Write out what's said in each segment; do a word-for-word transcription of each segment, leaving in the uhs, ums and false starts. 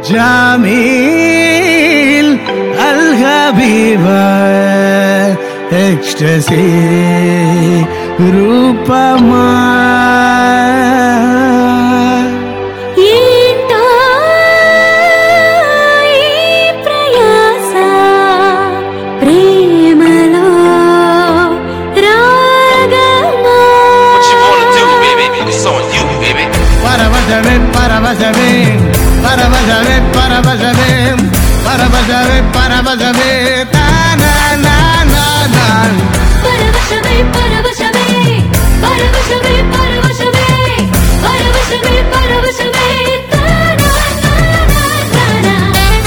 Jamil Al-Habiba Ecstasy Rupama Paravajame, paravajame, paravajame, paravajame, paravajame, paravajame, ta na na na na. Paravajame, paravajame, paravajame, paravajame, paravajame, paravajame, ta na na na na.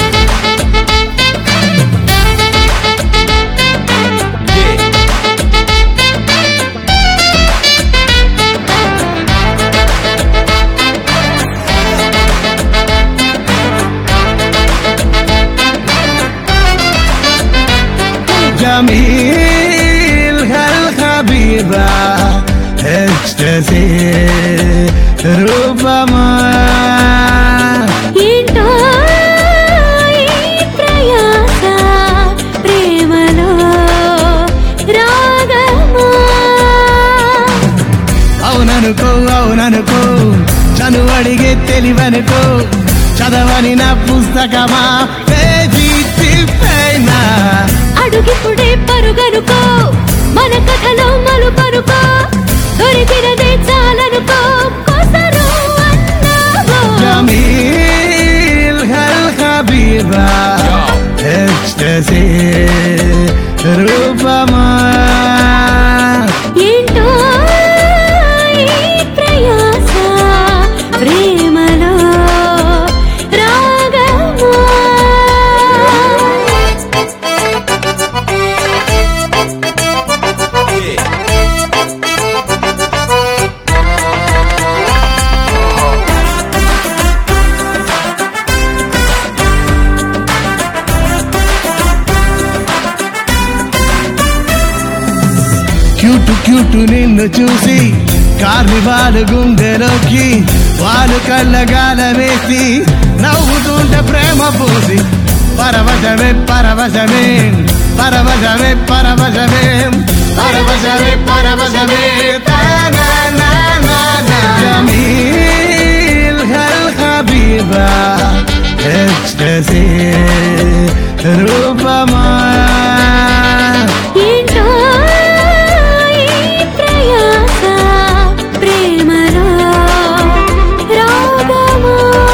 Jamil Al-Habiba Ecstasy Rupama ఏంటో ఈ ప్రయాస ప్రేమలో రాగమా అవుననుకో అవుననుకో చను అడిగే తెలివనుకో చదవని నా పుస్తకమా page తిప్పైనా అడుగిప్పుడే పరుగనుకో మన కథలో మలుపనుకో దొరికినదే చాలనుకో కొసరు అన్నావో Jamil Al-Habiba Ecstasy Rupama ఏంటో ఈ ప్రయాస ప్రేమలో రాగమా క్యూటు క్యూటు నిన్ను చూసి కార్నివాలు గుండెలోకి వాళ్ళు కళ్ళగాల వేసి నవ్వుతుంటే ప్రేమ పూసి పరవశమే పరవశమే పరవశమే పరవశమే పరవశమే పరవశమే జమీల్ అల్-హబీబా ఎక్స్టసీ రూపమా ఏంటో ఈ ప్రయాస ప్రేమలో రాగమా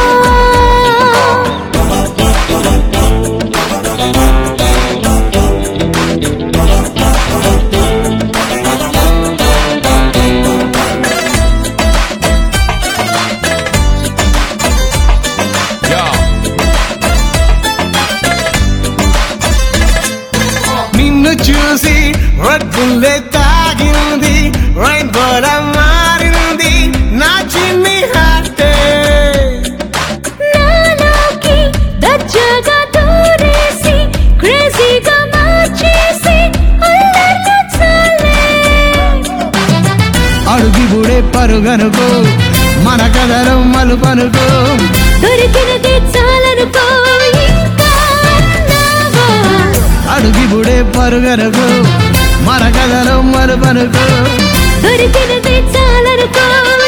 నిన్ను చూసి రెడ్ బుల్లే తాగింది రైన్బోల మారింది నా చిన్ని హార్టే నాలోకి దర్జాగా దూరేసి క్రేజీగా మార్చేసి అల్లర్లు చాలే అడుగిబుడే పరుగనుకో మన కథలో మలుపనుకో దొరికినదే చాలనుకో ఇంకా అన్నావో అడుగిబుడే పరుగనుకో మన కథలో మలుపనుకో దొరికినదే చాలనుకో